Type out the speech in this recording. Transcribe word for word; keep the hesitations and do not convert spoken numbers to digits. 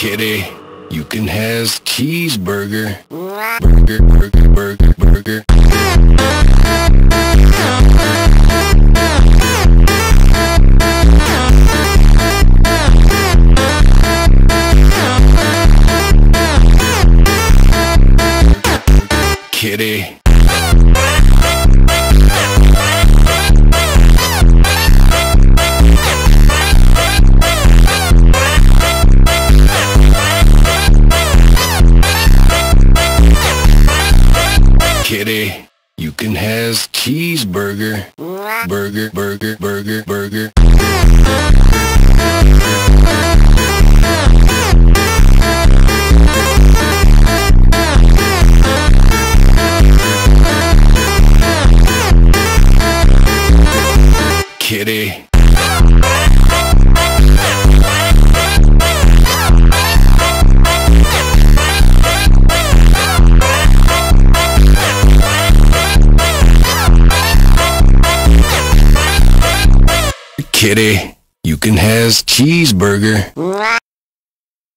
Kitty, you can has cheeseburger. Burger, burger, burger, burger. Kitty. Kitty, you can has cheeseburger. Burger, burger, burger, burger. Kitty. Kitty, you can has cheeseburger.